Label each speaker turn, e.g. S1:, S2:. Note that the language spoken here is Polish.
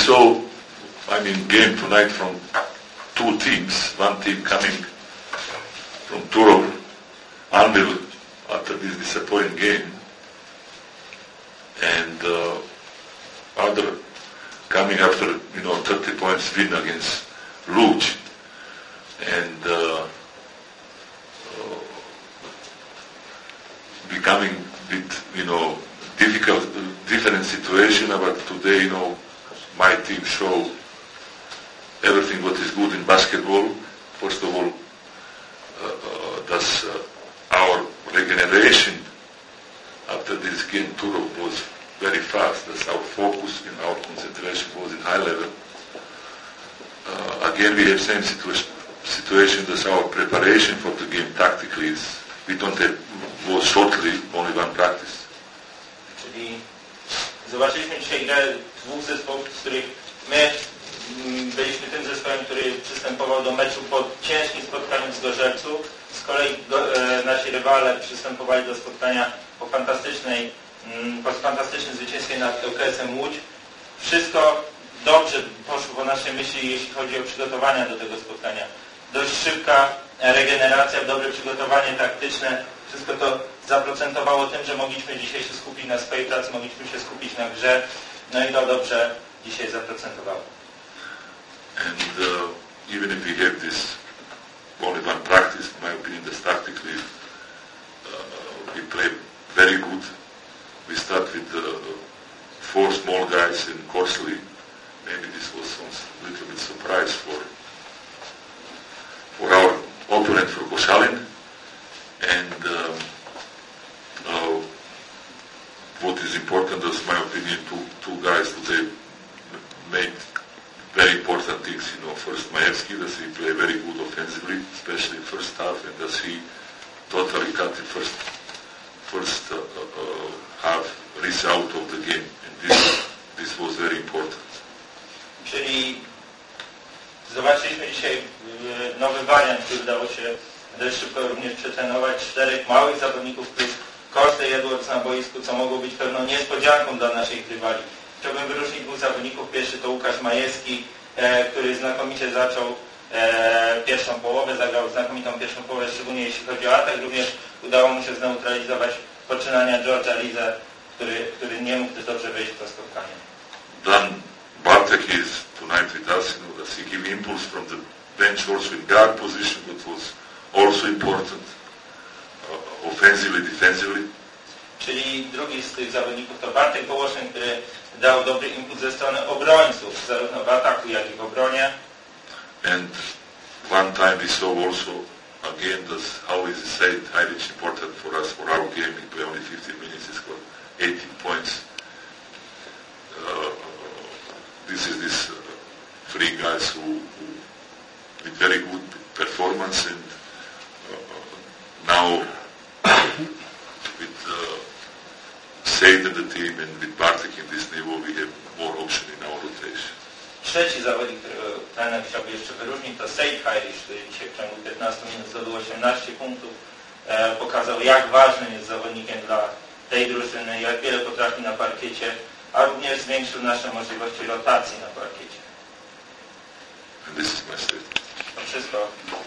S1: saw, game tonight from two teams. One team coming from Turov, Anvil, after this disappointing game, and other coming after 30 points win against Luch, and becoming with different situation. But today, my team show everything what is good in basketball. First of all, thus our regeneration after this game Turov was very fast. That's our focus and our concentration was in high level. Again, we have same situation as our preparation for the game tactically is we don't have, was shortly only one practice.
S2: Czyli zobaczyliśmy dzisiaj grę dwóch zespołów, z których my byliśmy tym zespołem, który przystępował do meczu po ciężkim spotkaniu z Gorzelcu. Z kolei nasi rywale przystępowali do spotkania po fantastycznym zwycięstwie nad ŁKS-em Łódź. Wszystko dobrze poszło po naszej myśli, jeśli chodzi o przygotowania do tego spotkania. Dość szybka regeneracja, dobre przygotowanie taktyczne. Wszystko to zaprocentowało tym, że mogliśmy dzisiaj się skupić na swojej pracy, mogliśmy się skupić na grze. No i to dobrze dzisiaj zaprocentowało.
S1: And even if we have this only one practice, in my opinion, that's tactically we play very good. We start with 4 small guys in Korsley. Maybe this was a little bit surprise for our opponent, for Koszalin. And what is important is, in my opinion, two guys today made very important things. First Majewski, that he played very good offensively, especially in first half, and that he totally cut the first half result of the game, and this was very important.
S2: Czyli zobaczyliśmy dzisiaj nowy wariant, który udało się dość szybko również przetrenować. 4 małych zawodników plus Korsley Edwards na boisku, co mogło być pewną niespodzianką dla naszych rywali. Chciałbym wyróżnić 2 zawodników. Pierwszy to Łukasz Majewski, który znakomicie zaczął pierwszą połowę, zagrał znakomitą pierwszą połowę, szczególnie jeśli chodzi o atak. Również udało mu się zneutralizować poczynania George'a Lize, który nie mógł też dobrze wejść w to spotkanie.
S1: Dan Bartek is tonight with us, that he gave impulse from the bench also in guard position, that was also important, offensively, defensively.
S2: Czyli drugi z tych zawodników to Bartek Wołoszyn, który dał dobry impuls ze strony obrońców, zarówno w ataku, jak i w obronie.
S1: And one time we saw also again how is it said, highly important for us, for our game. We play only 15 minutes, he scored 18 points. This 3 guys who with very good performance, and now with Seid in the team and with Bartek in this level, we have more option in our rotation.
S2: Trzeci zawodnik, którego trener chciałby jeszcze wyróżnić, to Seid Hairish, który dzisiaj w ciągu 15 minut zdobył 18 punktów. Pokazał, jak ważnym jest zawodnikiem dla tej drużyny, jak wiele potrafi na parkiecie, a również zwiększył nasze możliwości rotacji na parkiecie.
S1: And this is my statement.
S2: To wszystko.